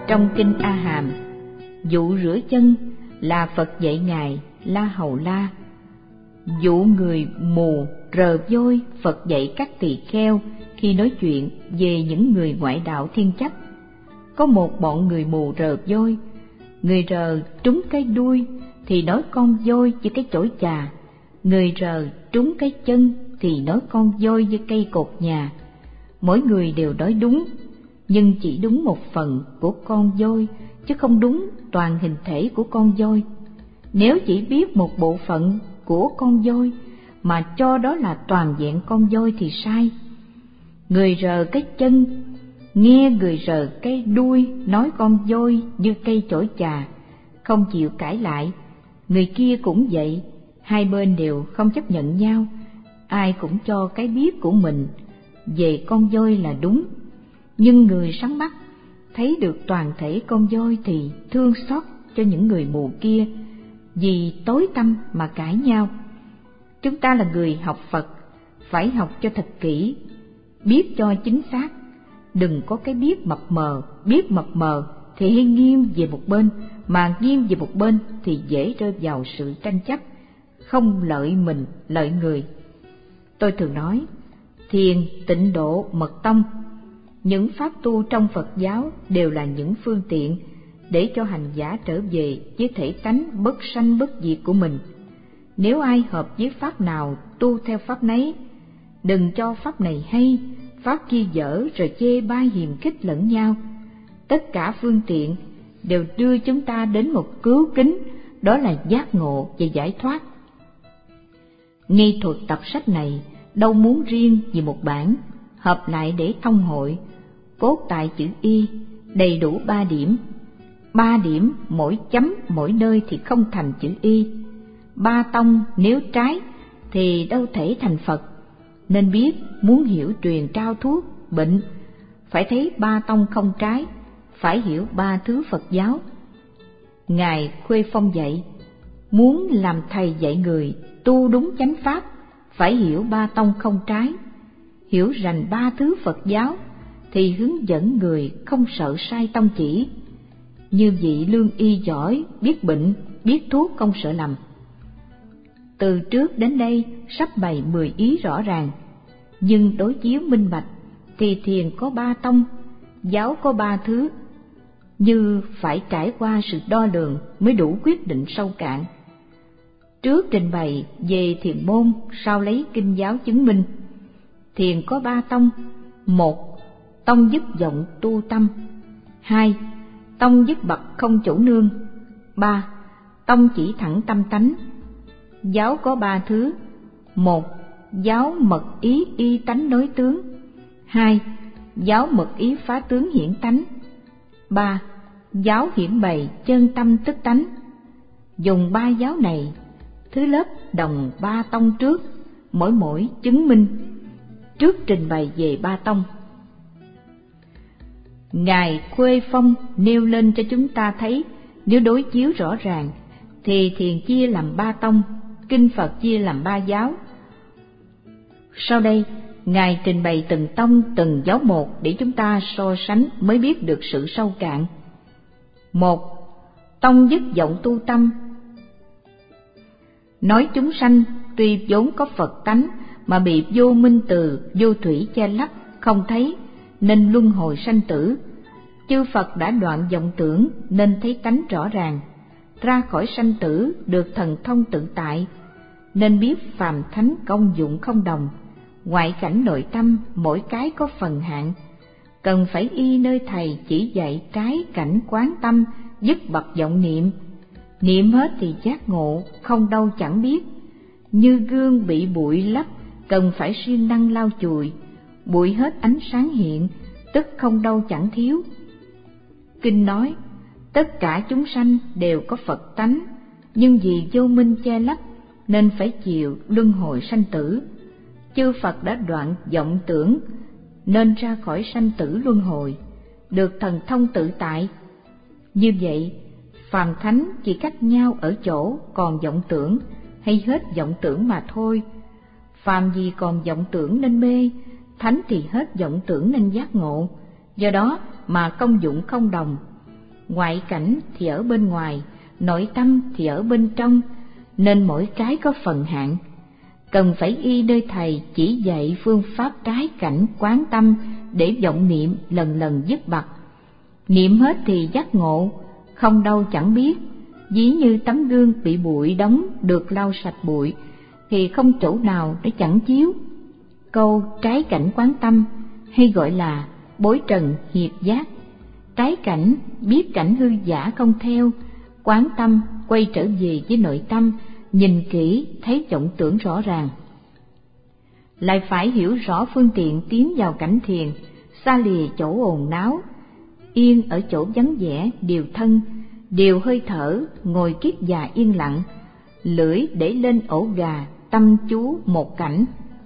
Trong kinh A Hàm, vụ rửa chân là Phật dạy ngài La Hầu La. Vụ người mù rờ vôi, Phật dạy các tỳ kheo khi nói chuyện về những người ngoại đạo thiên chấp. Có một bọn người mù rờ vôi, người rờ trúng cái đuôi thì nói con voi với cái chổi chà, người rờ trúng cái chân thì nói con voi với cây cột nhà. Mỗi người đều nói đúng, nhưng chỉ đúng một phần của con voi, chứ không đúng toàn hình thể của con voi. Nếu chỉ biết một bộ phận của con voi mà cho đó là toàn vẹn con voi thì sai. Người rờ cái chân, nghe người rờ cái đuôi nói con voi như cây chổi chà, không chịu cãi lại. Người kia cũng vậy, hai bên đều không chấp nhận nhau, ai cũng cho cái biết của mình về con voi là đúng. Nhưng người sáng mắt thấy được toàn thể con voi thì thương xót cho những người mù kia, vì tối tăm mà cãi nhau. Chúng ta là người học Phật, phải học cho thật kỹ, biết cho chính xác, đừng có cái biết mập mờ thì hay nghiêng về một bên, mà nghiêng về một bên thì dễ rơi vào sự tranh chấp, không lợi mình lợi người. Tôi thường nói, thiền, tịnh độ, mật tông, những pháp tu trong Phật giáo đều là những phương tiện để cho hành giả trở về với thể tánh bất sanh bất diệt của mình. Nếu ai hợp với pháp nào tu theo pháp nấy, đừng cho pháp này hay, pháp kia dở rồi chê bai hiềm khích lẫn nhau. Tất cả phương tiện đều đưa chúng ta đến một cứu kính, đó là giác ngộ và giải thoát. Nghi thuật tập sách này đâu muốn riêng vì một bản, hợp lại để thông hội, cốt tại chữ Y, đầy đủ 3 điểm. 3 điểm mỗi chấm mỗi nơi thì không thành chữ Y. 3 tông nếu trái thì đâu thể thành Phật. Nên biết muốn hiểu truyền trao thuốc bệnh, phải thấy 3 tông không trái, phải hiểu 3 thứ Phật giáo. Ngài Khuê Phong dạy, muốn làm thầy dạy người tu đúng chánh pháp, phải hiểu 3 tông không trái, hiểu rành 3 thứ Phật giáo thì hướng dẫn người không sợ sai tông chỉ. Như vị lương y giỏi, biết bệnh, biết thuốc, không sợ lầm. Từ trước đến đây sắp bày 10 ý rõ ràng, nhưng đối chiếu minh bạch thì thiền có 3 tông, giáo có 3 thứ, như phải trải qua sự đo lường mới đủ quyết định sâu cạn. Trước trình bày về thiền môn, sau lấy kinh giáo chứng minh. Thiền có 3 tông: 1. Tông dứt vọng tu tâm. 2. Tông dứt bậc không chủ nương. 3. Tông chỉ thẳng tâm tánh. Giáo có 3 thứ: 1. Giáo mật ý y tánh đối tướng. 2. Giáo mật ý phá tướng hiển tánh. 3. Giáo hiển bày chân tâm tức tánh. Dùng 3 giáo này, thứ lớp đồng 3 tông trước, mỗi chứng minh. Trước trình bày về 3 tông, Ngài Khuê Phong nêu lên cho chúng ta thấy, nếu đối chiếu rõ ràng thì thiền chia làm 3 tông, kinh Phật chia làm 3 giáo. Sau đây Ngài trình bày từng tông, từng giáo một để chúng ta so sánh mới biết được sự sâu cạn. 1. Tông dứt vọng tu tâm. Nói chúng sanh tuy vốn có Phật tánh mà bị vô minh từ, vô thủy che lấp, không thấy nên luân hồi sanh tử. Chư Phật đã đoạn vọng tưởng nên thấy tánh rõ ràng, ra khỏi sanh tử được thần thông tự tại, nên biết phàm thánh công dụng không đồng, ngoại cảnh nội tâm mỗi cái có phần hạn, cần phải y nơi thầy chỉ dạy trái cảnh quán tâm, dứt bậc vọng niệm. Niệm hết thì giác ngộ, không đâu chẳng biết. Như gương bị bụi lấp, cần phải siêng năng lau chùi, bụi hết ánh sáng hiện, tức không đâu chẳng thiếu. Kinh nói, tất cả chúng sanh đều có Phật tánh, nhưng vì vô minh che lấp nên phải chịu luân hồi sanh tử. Chư Phật đã đoạn vọng tưởng nên ra khỏi sanh tử luân hồi, được thần thông tự tại. Như vậy, phàm thánh chỉ cách nhau ở chỗ còn vọng tưởng hay hết vọng tưởng mà thôi. Phàm gì còn vọng tưởng nên mê, thánh thì hết vọng tưởng nên giác ngộ, do đó mà công dụng không đồng. ngoại cảnh thì ở bên ngoài, nội tâm thì ở bên trong, nên mỗi cái có phần hạn. Cần phải y nơi thầy chỉ dạy phương pháp trái cảnh quán tâm để vọng niệm lần lần dứt bặt. Niệm hết thì giác ngộ, không đâu chẳng biết. Ví như tấm gương bị bụi đóng được lau sạch bụi thì không chỗ nào nó chẳng chiếu. Câu trái cảnh quán tâm hay gọi là bối trần hiệp giác. Trái cảnh biết cảnh hư giả không theo, quán tâm quay trở về với nội tâm, nhìn kỹ thấy vọng tưởng rõ ràng. Lại phải hiểu rõ phương tiện tiến vào cảnh thiền, xa lìa chỗ ồn náo, yên ở chỗ vắng vẻ, điều thân, điều hơi thở, ngồi kiết già yên lặng, lưỡi để lên ổ gà, tâm chú một cảnh.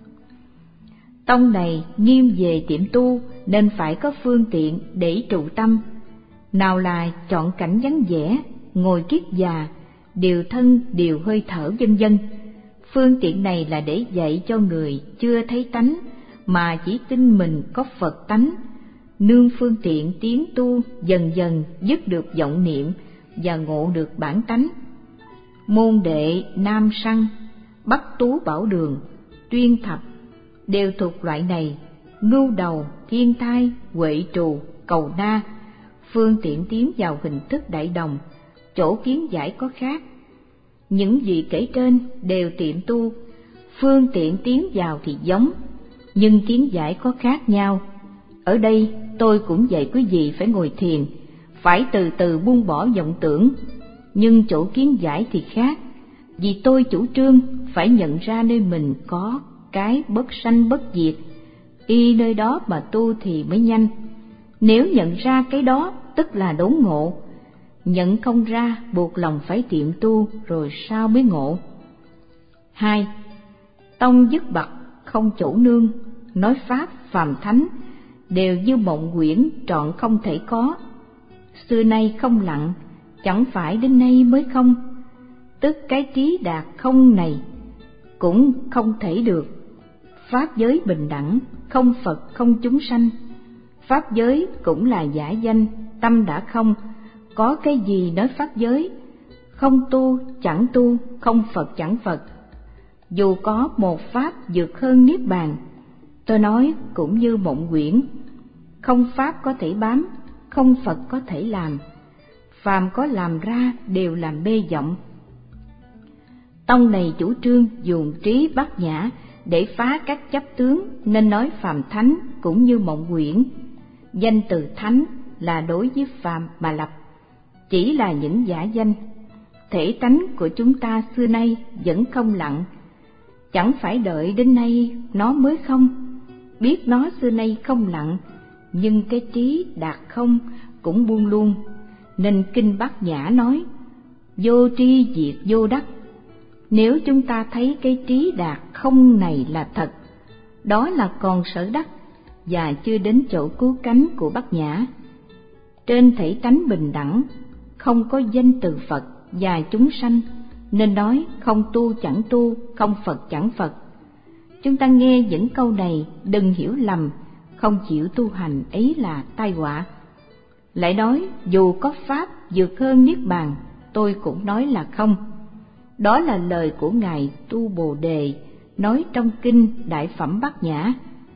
Tông này nghiêm về tiệm tu nên phải có phương tiện để trụ tâm. Nào là chọn cảnh vắng vẻ, ngồi kiết già, điều thân, điều hơi thở vân vân. Phương tiện này là để dạy cho người chưa thấy tánh mà chỉ tin mình có Phật tánh. Nương phương tiện tiến tu dần dần dứt được vọng niệm và ngộ được bản tánh. Môn đệ Nam Săng, Bắc Tú Bảo Đường, Tuyên Thập đều thuộc loại này. Ngưu Đầu, Thiên Thai, Huệ Trù, Cầu Na, phương tiện tiến vào hình thức đại đồng, chỗ kiến giải có khác. Những gì kể trên đều tiệm tu, phương tiện tiến vào thì giống, nhưng kiến giải có khác nhau. Ở đây tôi cũng dạy quý vị phải ngồi thiền, phải từ từ buông bỏ vọng tưởng, nhưng chỗ kiến giải thì khác. Vì tôi chủ trương phải nhận ra nơi mình có cái bất sanh bất diệt, y nơi đó mà tu thì mới nhanh. Nếu nhận ra cái đó tức là đốn ngộ, nhận không ra buộc lòng phải tiệm tu rồi sao mới ngộ. 2. Tông dứt bặt không chỗ nương, nói pháp phàm thánh đều như mộng quyển trọn không thể có. Xưa nay không lặng, chẳng phải đến nay mới không, tức cái trí đạt không này cũng không thể được. Pháp giới bình đẳng, không Phật không chúng sanh. Pháp giới cũng là giả danh, tâm đã không, có cái gì nói pháp giới. Không tu chẳng tu, không Phật chẳng Phật. Dù có một pháp vượt hơn niết bàn, tôi nói cũng như mộng quyển. Không pháp có thể bám, không Phật có thể làm. Phàm có làm ra đều làm mê vọng. Tông này chủ trương dùng trí bát nhã để phá các chấp tướng, nên nói phàm thánh cũng như mộng quyển. Danh từ thánh là đối với phàm mà lập, chỉ là những giả danh. Thể tánh của chúng ta xưa nay vẫn không lặng, chẳng phải đợi đến nay nó mới không. Biết nó xưa nay không lặng, nhưng cái trí đạt không cũng buông luôn. Nên kinh Bát Nhã nói vô tri diệt vô đắc. Nếu chúng ta thấy cái trí đạt không này là thật, đó là còn sở đắc và chưa đến chỗ cứu cánh của Bát Nhã. Trên thể tánh bình đẳng, không có danh từ Phật và chúng sanh, nên nói không tu chẳng tu, không Phật chẳng Phật. Chúng ta nghe những câu này đừng hiểu lầm, không chịu tu hành ấy là tai họa. Lại nói dù có pháp vượt hơn niết bàn, tôi cũng nói là không. Đó là lời của Ngài Tu Bồ Đề nói trong kinh Đại Phẩm Bát Nhã.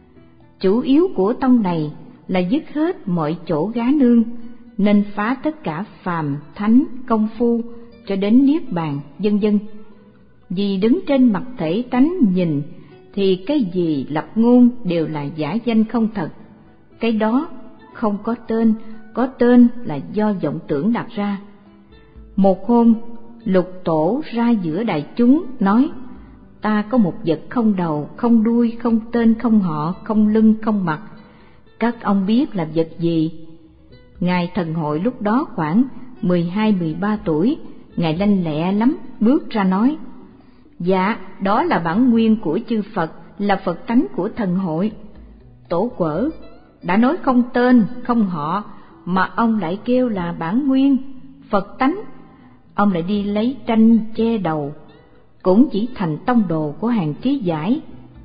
Chủ yếu của tông này là dứt hết mọi chỗ gá nương, nên phá tất cả phàm thánh công phu cho đến niết bàn vân vân. Vì đứng trên mặt thể tánh nhìn thì cái gì lập ngôn đều là giả danh không thật. Cái đó không có tên, có tên là do vọng tưởng đặt ra. Một hôm Lục Tổ ra giữa đại chúng nói: ta có một vật không đầu, không đuôi, không tên, không họ, không lưng, không mặt. Các ông biết là vật gì? Ngài Thần Hội lúc đó khoảng 12-13 tuổi, Ngài lanh lẹ lắm, bước ra nói: dạ, đó là bản nguyên của chư Phật, là Phật tánh của Thần Hội. Tổ Quở đã nói không tên, không họ, mà ông lại kêu là bản nguyên, Phật tánh. Ông lại đi lấy tranh che đầu, cũng chỉ thành tông đồ của hàng trí giải.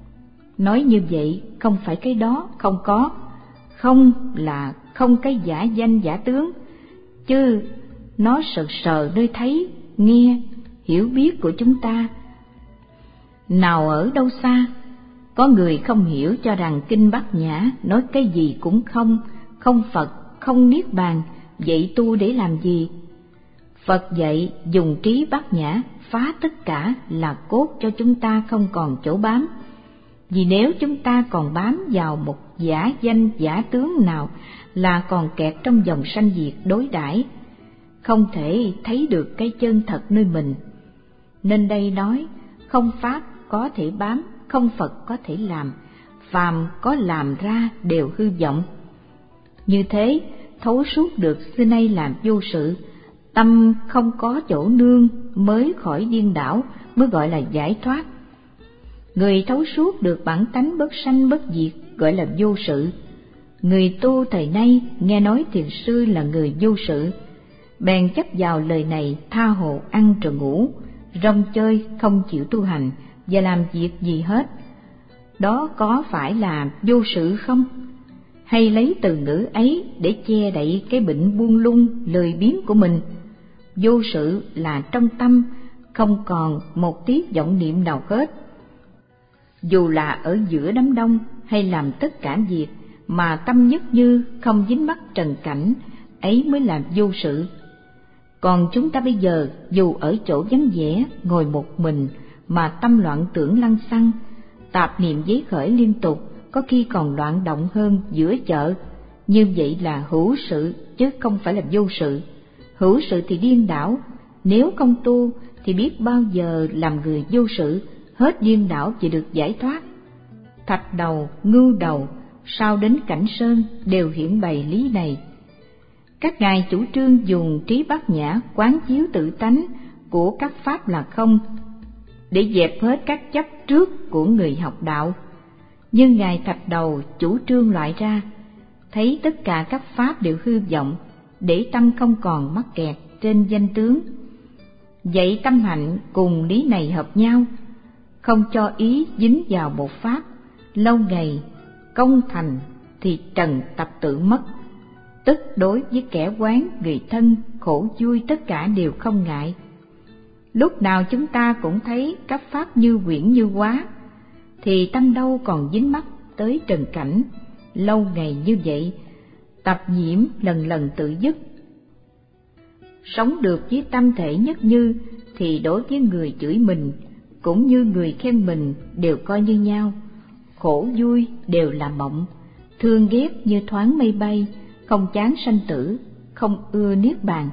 Nói như vậy không phải cái đó không có, không là không cái giả danh giả tướng, chứ nó sờ sờ nơi thấy, nghe, hiểu biết của chúng ta. Nào ở đâu xa, có người không hiểu cho rằng Kinh Bát Nhã nói cái gì cũng không, không Phật, không Niết Bàn, vậy tu để làm gì? Phật dạy dùng trí Bát Nhã phá tất cả là cốt cho chúng ta không còn chỗ bám. Vì nếu chúng ta còn bám vào một giả danh giả tướng nào là còn kẹt trong dòng sanh diệt đối đãi, không thể thấy được cái chân thật nơi mình. Nên đây nói, không Pháp có thể bám, không Phật có thể làm, phàm có làm ra đều hư vọng. Như thế, thấu suốt được xưa nay làm vô sự, tâm không có chỗ nương mới khỏi điên đảo, mới gọi là giải thoát. Người thấu suốt được bản tánh bất sanh bất diệt gọi là vô sự. Người tu thời nay nghe nói thiền sư là người vô sự, bèn chấp vào lời này tha hồ ăn rồi ngủ, rong chơi không chịu tu hành và làm việc gì hết. Đó có phải là vô sự không? Hay lấy từ ngữ ấy để che đậy cái bệnh buông lung lười biếng của mình? Vô sự là trong tâm không còn một tí vọng niệm nào hết. Dù là ở giữa đám đông hay làm tất cả việc mà tâm nhất như không dính mắc trần cảnh, ấy mới là vô sự. Còn chúng ta bây giờ dù ở chỗ vắng vẻ ngồi một mình mà tâm loạn tưởng lăng xăng, tạp niệm giấy khởi liên tục, có khi còn loạn động hơn giữa chợ. Như vậy là hữu sự chứ không phải là vô sự. Hữu sự thì điên đảo, nếu không tu thì biết bao giờ làm người vô sự, hết điên đảo chỉ được giải thoát. Thạch Đầu, Ngưu Đầu, sau đến Cảnh Sơn đều hiển bày lý này. Các ngài chủ trương dùng trí Bát Nhã quán chiếu tự tánh của các pháp là không, để dẹp hết các chấp trước của người học đạo. Nhưng ngài Thạch Đầu chủ trương loại ra, thấy tất cả các pháp đều hư vọng, để tâm không còn mắc kẹt trên danh tướng. Vậy tâm hạnh cùng lý này hợp nhau, không cho ý dính vào một pháp, lâu ngày công thành thì trần tập tự mất. Tức đối với kẻ quán, người thân, khổ vui tất cả đều không ngại. Lúc nào chúng ta cũng thấy các pháp như quyển như hóa, thì tâm đâu còn dính mắc tới trần cảnh. Lâu ngày như vậy, tập nhiễm lần lần tự dứt. Sống được với tâm thể nhất như, thì đối với người chửi mình cũng như người khen mình đều coi như nhau. Khổ vui đều là mộng, thương ghét như thoáng mây bay, không chán sanh tử, không ưa niết bàn.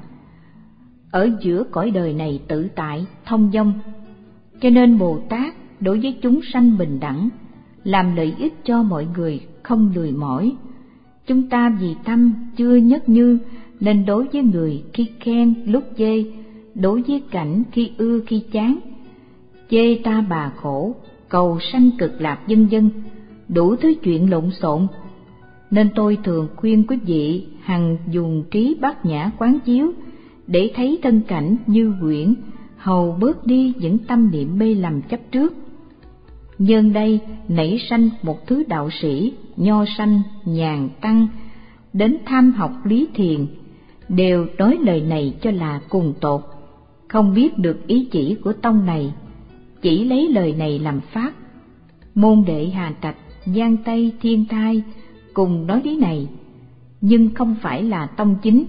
Ở giữa cõi đời này tự tại, thông dong. Cho nên Bồ Tát đối với chúng sanh bình đẳng, làm lợi ích cho mọi người, không lười mỏi. Chúng ta vì tâm chưa nhất như, nên đối với người khi khen lúc chê, đối với cảnh khi ưa khi chán. Chê ta bà khổ, cầu sanh cực lạc vân vân, đủ thứ chuyện lộn xộn. Nên tôi thường khuyên quý vị hằng dùng trí Bát Nhã quán chiếu, để thấy thân cảnh như quyển, hầu bớt đi những tâm niệm mê lầm chấp trước. Nhân đây nảy sanh một thứ đạo sĩ, nho sanh, nhàn tăng, đến tham học lý thiền, đều nói lời này cho là cùng tột, không biết được ý chỉ của tông này, chỉ lấy lời này làm pháp. Môn đệ Hà Trạch, Giang Tây, Thiên Thai cùng nói lý này, nhưng không phải là tông chính.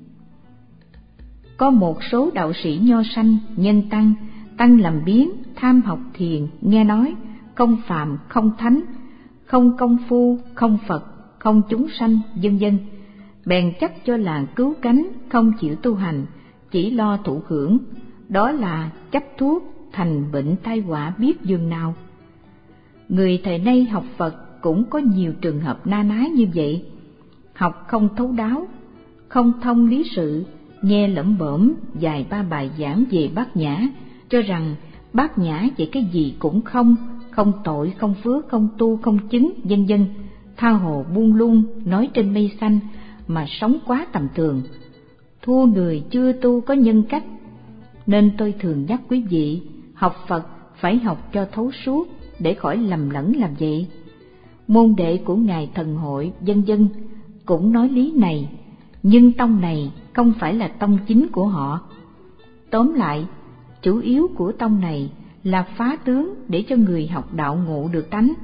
Có một số đạo sĩ nho sanh, nhân tăng làm biến, tham học thiền, nghe nói không phàm, không thánh, không công phu, không Phật, không chúng sanh, vân vân, bèn chắc cho là cứu cánh, không chịu tu hành, chỉ lo thụ hưởng. Đó là chấp thuốc thành bệnh tai họa biết dường nào. Người thời nay học Phật cũng có nhiều trường hợp na ná như vậy, học không thấu đáo, không thông lý sự, nghe lẩm bẩm vài ba bài giảng về Bát Nhã, cho rằng Bát Nhã vậy cái gì cũng không, không tội, không phước, không tu, không chứng, vân vân, tha hồ buông lung, nói trên mây xanh mà sống quá tầm thường, thua người chưa tu có nhân cách. Nên tôi thường nhắc quý vị, học Phật phải học cho thấu suốt, để khỏi lầm lẫn làm vậy. Môn đệ của ngài Thần Hội vân vân cũng nói lý này, nhưng tông này không phải là tông chính của họ. Tóm lại, chủ yếu của tông này là phá tướng để cho người học đạo ngộ được tánh.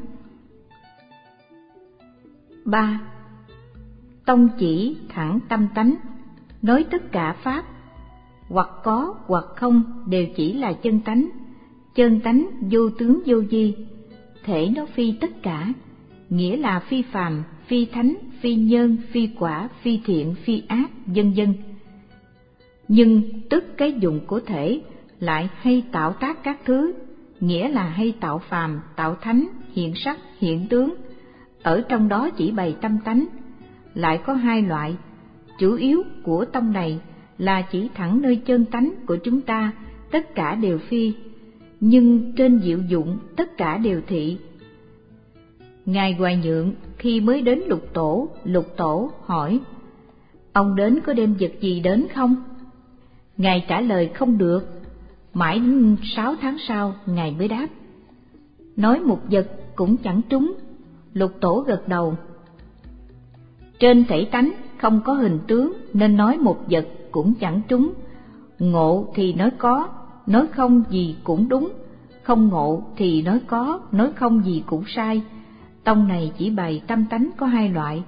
3. Tông chỉ thẳng tâm tánh, nói tất cả pháp, hoặc có hoặc không đều chỉ là chân tánh. Chân tánh vô tướng vô vi, thể nó phi tất cả, nghĩa là phi phàm, phi thánh, phi nhân, phi quả, phi thiện, phi ác, vân vân. Nhưng tức cái dụng của thể lại hay tạo tác các thứ, nghĩa là hay tạo phàm, tạo thánh, hiện sắc, hiện tướng. Ở trong đó chỉ bày tâm tánh. Lại có hai loại, chủ yếu của tông này là chỉ thẳng nơi chân tánh của chúng ta, tất cả đều phi, nhưng trên diệu dụng tất cả đều thị. Ngài Hoài Nhượng khi mới đến Lục Tổ hỏi: ông đến có đem vật gì đến không? Ngài trả lời không được. Mãi 6 tháng sau Ngài mới đáp: nói một vật cũng chẳng trúng. Lục Tổ gật đầu: trên thể tánh không có hình tướng nên nói một vật cũng chẳng trúng. Ngộ thì nói có, nói không gì cũng đúng. Không ngộ thì nói có, nói không gì cũng sai. Tông này chỉ bày tâm tánh có hai loại.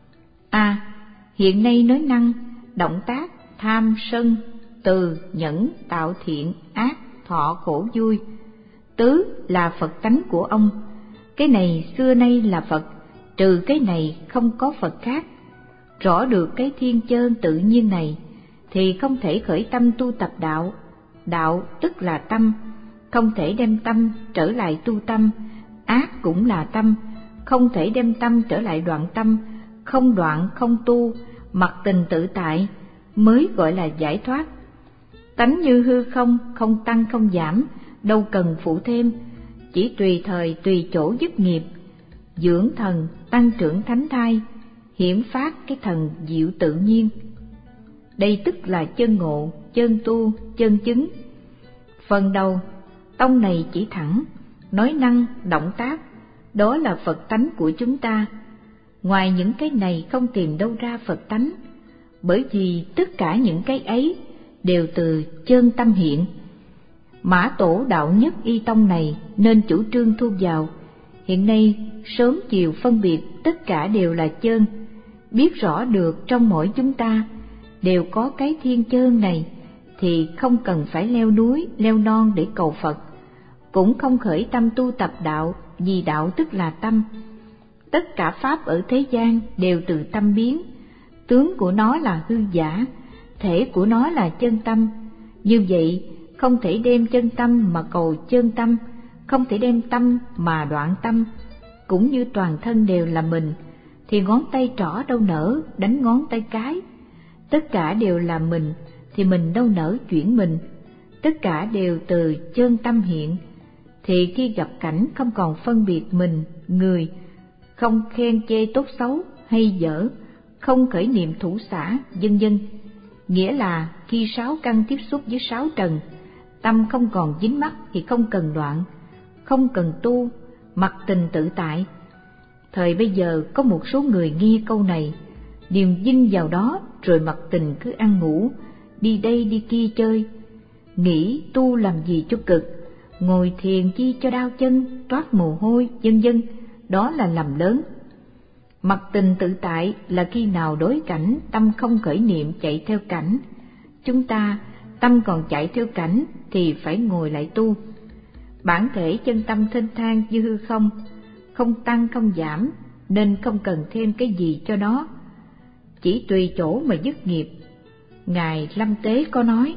Hiện nay nói năng, động tác, tham, sân, từ, nhẫn, tạo thiện, ác, thọ, khổ, vui. Tứ là Phật tánh của ông. Cái này xưa nay là Phật, trừ cái này không có Phật khác. Rõ được cái thiên chơn tự nhiên này thì không thể khởi tâm tu tập đạo. Đạo tức là tâm, không thể đem tâm trở lại tu tâm. Ác cũng là tâm, không thể đem tâm trở lại đoạn tâm. Không đoạn không tu, mặc tình tự tại mới gọi là giải thoát. Tánh như hư không, không tăng không giảm, đâu cần phụ thêm, chỉ tùy thời tùy chỗ dứt nghiệp, dưỡng thần, tăng trưởng thánh thai, hiển phát cái thần diệu tự nhiên. Đây tức là chân ngộ, chân tu, chân chứng. Phần đầu, tông này chỉ thẳng, nói năng, động tác, đó là Phật tánh của chúng ta. Ngoài những cái này không tìm đâu ra Phật tánh, bởi vì tất cả những cái ấy đều từ chân tâm hiện. Mã Tổ đạo nhất y tông này nên chủ trương thu vào. Hiện nay sớm chiều phân biệt tất cả đều là chân, biết rõ được trong mỗi chúng ta đều có cái thiên chơn này, thì không cần phải leo núi leo non để cầu Phật, cũng không khởi tâm tu tập đạo, vì đạo tức là tâm. Tất cả pháp ở thế gian đều từ tâm biến, tướng của nó là hư giả, thể của nó là chân tâm. Như vậy không thể đem chân tâm mà cầu chân tâm, không thể đem tâm mà đoạn tâm. Cũng như toàn thân đều là mình, thì ngón tay trỏ đâu nỡ đánh ngón tay cái. Tất cả đều là mình, thì mình đâu nỡ chuyển mình. Tất cả đều từ chân tâm hiện, thì khi gặp cảnh không còn phân biệt mình, người, không khen chê tốt xấu hay dở, không khởi niệm thủ xả, vân vân. Nghĩa là khi sáu căn tiếp xúc với sáu trần, tâm không còn dính mắc thì không cần đoạn, không cần tu, mặc tình tự tại. Thời bây giờ có một số người nghe câu này, niềm vinh vào đó rồi mặc tình cứ ăn ngủ, đi đây đi kia chơi, nghĩ tu làm gì cho cực, ngồi thiền chi cho đau chân, toát mồ hôi, vân vân. Đó là lầm lớn. Mặc tình tự tại là khi nào đối cảnh tâm không khởi niệm chạy theo cảnh. Chúng ta tâm còn chạy theo cảnh thì phải ngồi lại tu. Bản thể chân tâm thênh thang như hư không, không tăng không giảm, nên không cần thêm cái gì cho nó, chỉ tùy chỗ mà dứt nghiệp. Ngài Lâm Tế có nói: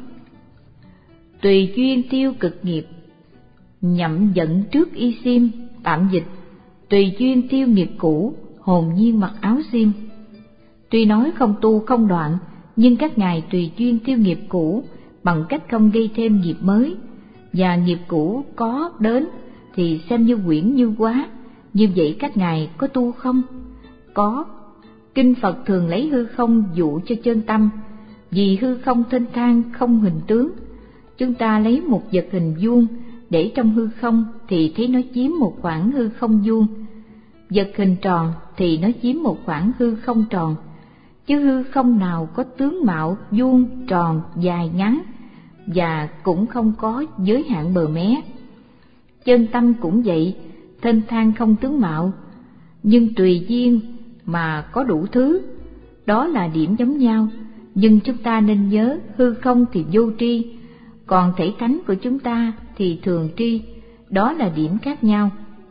tùy duyên tiêu cực nghiệp, nhậm giận trước y xiêm. Tạm dịch: tùy duyên tiêu nghiệp cũ, hồn nhiên mặc áo xiêm. Tuy nói không tu không đoạn, nhưng các ngài tùy duyên tiêu nghiệp cũ bằng cách không gây thêm nghiệp mới, và nghiệp cũ có đến thì xem như quyển như quá. Như vậy các ngài có tu không? Có. Kinh Phật thường lấy hư không dụ cho chân tâm, vì hư không thênh thang không hình tướng. Chúng ta lấy một vật hình vuông để trong hư không thì thấy nó chiếm một khoảng hư không vuông, vật hình tròn thì nó chiếm một khoảng hư không tròn. chứ hư không nào có tướng mạo vuông, tròn, dài, ngắn, và cũng không có giới hạn bờ mé. Chân tâm cũng vậy, thênh thang không tướng mạo, nhưng tùy duyên mà có đủ thứ, đó là điểm giống nhau. Nhưng chúng ta nên nhớ, hư không thì vô tri, còn thể tánh của chúng ta thì thường tri, đó là điểm khác nhau.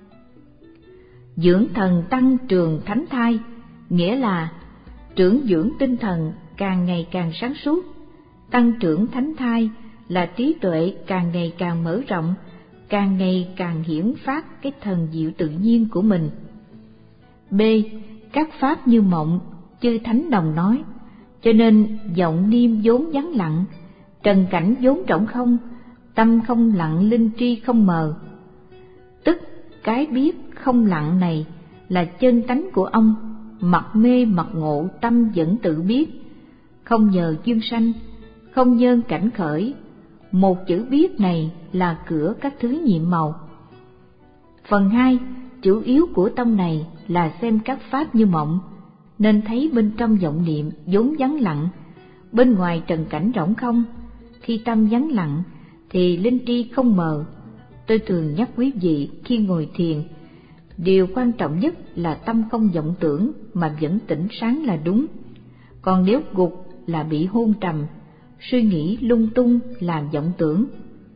Dưỡng thần tăng trường thánh thai, nghĩa là trưởng dưỡng tinh thần càng ngày càng sáng suốt. Tăng trưởng thánh thai là trí tuệ càng ngày càng mở rộng, càng ngày càng hiển phát cái thần diệu tự nhiên của mình. B. Các pháp như mộng, chư thánh đồng nói, cho nên vọng niệm vốn vắng lặng, trần cảnh vốn rỗng không, tâm không lặng linh tri không mờ. Tức cái biết không lặng này là chân tánh của ông, mặc mê mặc ngộ tâm vẫn tự biết, không nhờ duyên sanh, không nhân cảnh khởi. Một chữ biết này là cửa các thứ nhiệm màu. Phần 2, chủ yếu của tông này là xem các pháp như mộng, nên thấy bên trong vọng niệm vốn vắng lặng, bên ngoài trần cảnh rỗng không. Khi tâm vắng lặng thì linh tri không mờ. Tôi thường nhắc quý vị khi ngồi thiền, điều quan trọng nhất là tâm không vọng tưởng mà vẫn tỉnh sáng là đúng. Còn nếu gục là bị hôn trầm, suy nghĩ lung tung làm vọng tưởng.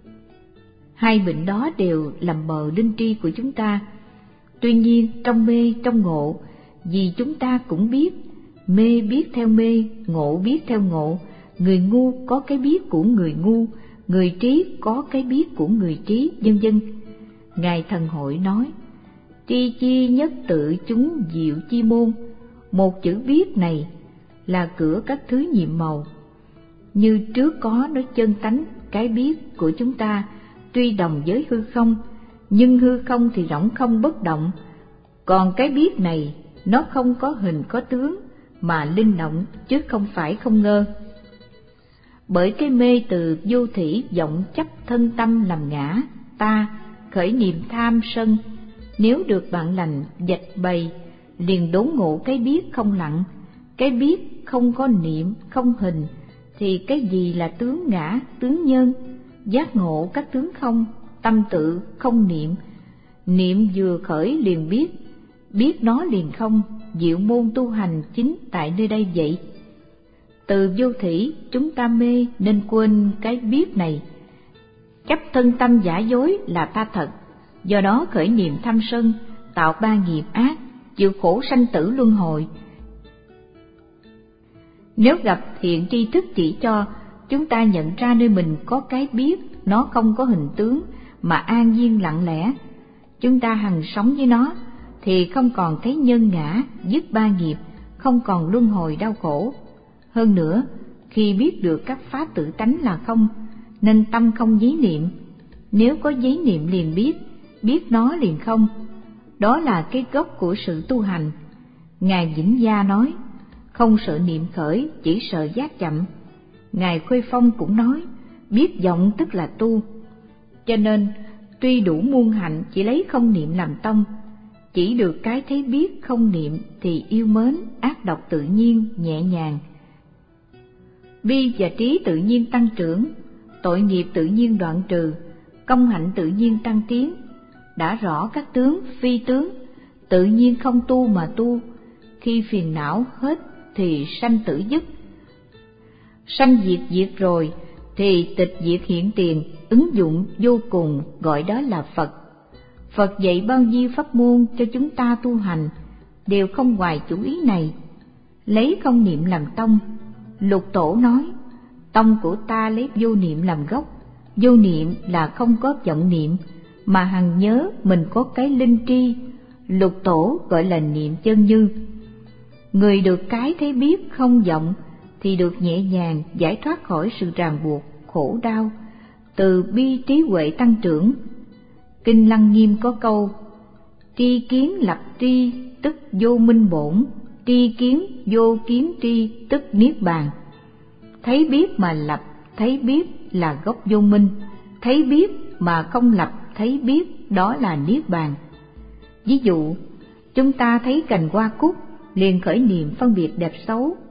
Hai bệnh đó đều làm mờ linh tri của chúng ta. Tuy nhiên trong mê trong ngộ, vì chúng ta cũng biết, mê biết theo mê, ngộ biết theo ngộ. Người ngu có cái biết của người ngu, người trí có cái biết của người trí, vân vân. Ngài Thần Hội nói, tri chi nhất tự chúng diệu chi môn. Một chữ biết này là cửa các thứ nhiệm màu. Như trước có nói chân tánh, cái biết của chúng ta tuy đồng với hư không, nhưng hư không thì rỗng không bất động, còn cái biết này nó không có hình có tướng mà linh động, chứ không phải không ngơ. Bởi cái mê từ vô thỉ vọng chấp thân tâm làm ngã ta, khởi niệm tham sân, nếu được bạn lành dạch bày, liền đốn ngộ cái biết không lặng. Cái biết không có niệm không hình thì cái gì là tướng ngã tướng nhân? Giác ngộ các tướng không, tâm tự không niệm, niệm vừa khởi liền biết nó liền không. Diệu môn tu hành chính tại nơi đây vậy. Từ vô thỉ chúng ta mê nên quên cái biết này, chấp thân tâm giả dối là ta thật, do đó khởi niệm tham sân, tạo ba nghiệp ác, chịu khổ sanh tử luân hồi. Nếu gặp thiện tri thức chỉ cho chúng ta nhận ra nơi mình có cái biết, nó không có hình tướng mà an nhiên lặng lẽ, chúng ta hằng sống với nó thì không còn thấy nhân ngã, dứt ba nghiệp, không còn luân hồi đau khổ. Hơn nữa, khi biết được các pháp tự tánh là không, nên tâm không giấy niệm. Nếu có giấy niệm liền biết nó liền không. Đó là cái gốc của sự tu hành. Ngài Vĩnh Gia nói, không sợ niệm khởi, chỉ sợ giác chậm. Ngài Khuê Phong cũng nói, biết vọng tức là tu. Cho nên, tuy đủ muôn hạnh chỉ lấy không niệm làm tông, chỉ được cái thấy biết không niệm thì yêu mến, ác độc tự nhiên, nhẹ nhàng. Bi và trí tự nhiên tăng trưởng, tội nghiệp tự nhiên đoạn trừ, công hạnh tự nhiên tăng tiến. Đã rõ các tướng, phi tướng, tự nhiên không tu mà tu. Khi phiền não hết thì sanh tử dứt. Sanh diệt rồi thì tịch diệt hiện tiền, ứng dụng vô cùng, gọi đó là Phật. Phật dạy bao nhiêu pháp môn cho chúng ta tu hành, đều không ngoài chủ ý này, lấy không niệm làm tông. Lục Tổ nói, tông của ta lấy vô niệm làm gốc. Vô niệm là không có vọng niệm, mà hằng nhớ mình có cái linh tri. Lục Tổ gọi là niệm chân như. Người được cái thấy biết không vọng thì được nhẹ nhàng giải thoát khỏi sự ràng buộc, khổ đau, từ bi trí huệ tăng trưởng. Kinh Lăng Nghiêm có câu, tri kiến lập tri tức vô minh bổn, tri kiến vô kiến tri tức niết bàn. Thấy biết mà lập, thấy biết là gốc vô minh, thấy biết mà không lập, thấy biết đó là niết bàn. Ví dụ, chúng ta thấy cành hoa cúc liền khởi niệm phân biệt đẹp xấu,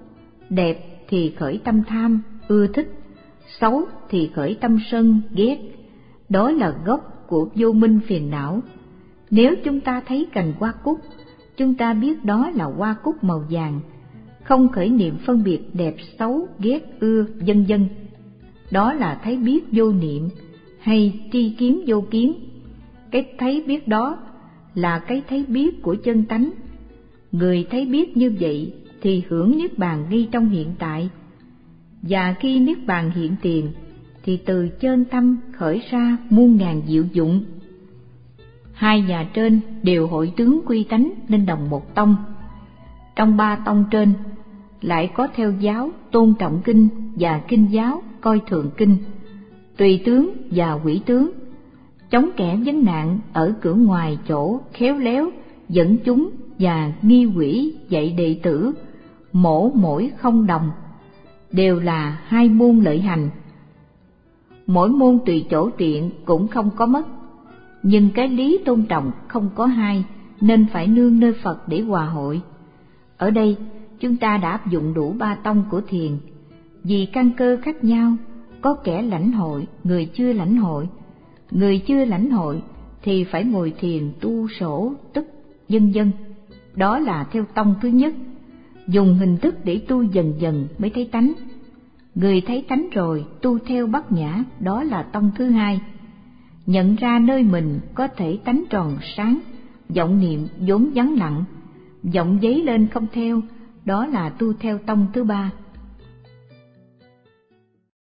Đẹp thì khởi tâm tham, ưa thích, xấu thì khởi tâm sân, ghét. Đó là gốc của vô minh phiền não. Nếu chúng ta thấy cành hoa cúc, chúng ta biết đó là hoa cúc màu vàng, không khởi niệm phân biệt đẹp xấu, ghét ưa, vân vân. Đó là thấy biết vô niệm hay tri kiến vô kiến. Cái thấy biết đó là cái thấy biết của chân tánh. Người thấy biết như vậy thì hưởng niết bàn ngay trong hiện tại. Và khi niết bàn hiện tiền thì từ chân tâm khởi ra muôn ngàn diệu dụng. Hai nhà trên đều hội tướng quy tánh nên đồng một tông. Trong ba tông trên lại có theo giáo tôn trọng kinh và kinh giáo coi thường kinh, tùy tướng và quỷ tướng, chống kẻ vấn nạn ở cửa ngoài chỗ khéo léo dẫn chúng và nghi quỷ dạy đệ tử, mỗi không đồng, đều là hai môn lợi hành. Mỗi môn tùy chỗ tiện cũng không có mất, nhưng cái lý tôn trọng không có hai, nên phải nương nơi Phật để hòa hội. Ở đây chúng ta đã áp dụng đủ ba tông của thiền. Vì căn cơ khác nhau, có kẻ lãnh hội, người chưa lãnh hội. Người chưa lãnh hội thì phải ngồi thiền tu sổ tức vân vân. Đó là theo tông thứ nhất, dùng hình thức để tu dần dần mới thấy tánh. Người thấy tánh rồi tu theo bát nhã, đó là tông thứ hai. Nhận ra nơi mình có thể tánh tròn sáng, vọng niệm vốn vắng lặng, vọng dấy lên không theo, đó là tu theo tông thứ ba.